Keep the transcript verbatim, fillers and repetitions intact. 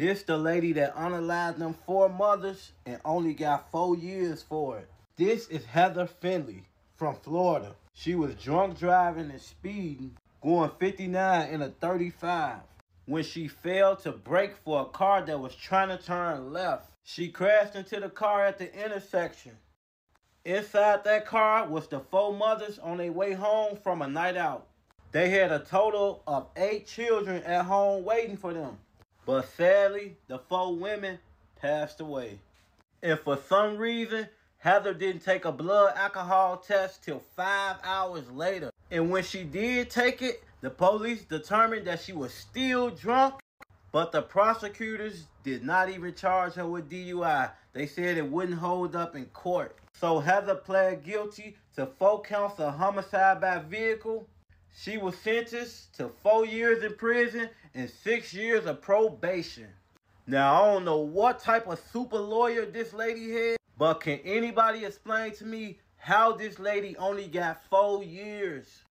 This the lady that unalived them four mothers and only got four years for it. This is Heather Finley from Florida. She was drunk driving and speeding, going fifty-nine in a thirty-five. When she failed to brake for a car that was trying to turn left, she crashed into the car at the intersection. Inside that car was the four mothers on their way home from a night out. They had a total of eight children at home waiting for them. But sadly, the four women passed away. And for some reason, Heather didn't take a blood alcohol test till five hours later. And when she did take it, the police determined that she was still drunk. But the prosecutors did not even charge her with D U I. They said it wouldn't hold up in court. So Heather pled guilty to four counts of homicide by vehicle. She was sentenced to four years in prison and six years of probation. Now, I don't know what type of super lawyer this lady had, but can anybody explain to me how this lady only got four years?